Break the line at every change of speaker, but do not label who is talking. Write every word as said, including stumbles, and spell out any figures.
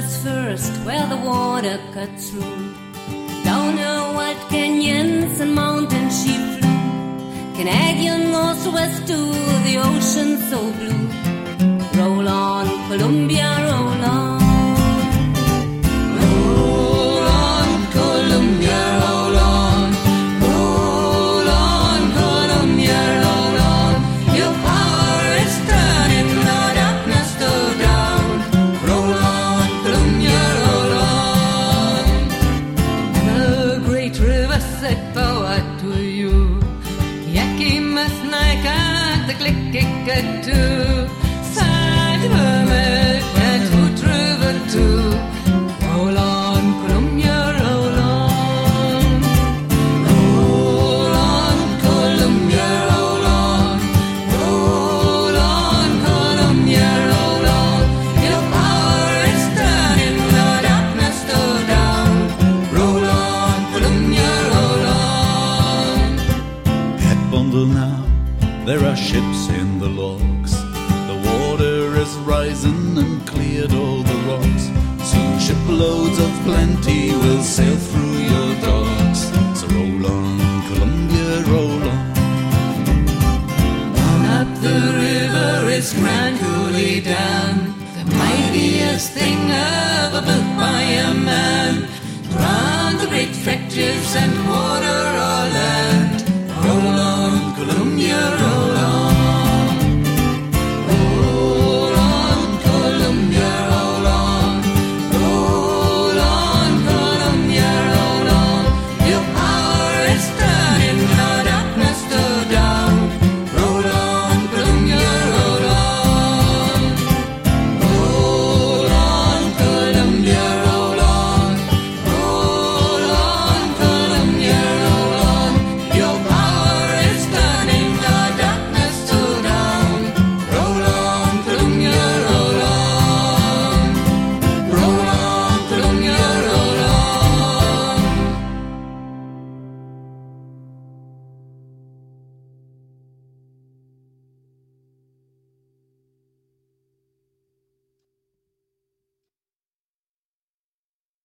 was first where the water cut through. Down her wild canyons and mountains she flew, Canadian northwest to the ocean so blue. Roll on, Columbia, roll on. Roll on, Columbia, roll on. Roll on, Columbia, roll on. Your power is turning the darkness to dawn. Roll on, Columbia, roll on. The great river said power to you. Yakima snake at the click kick too.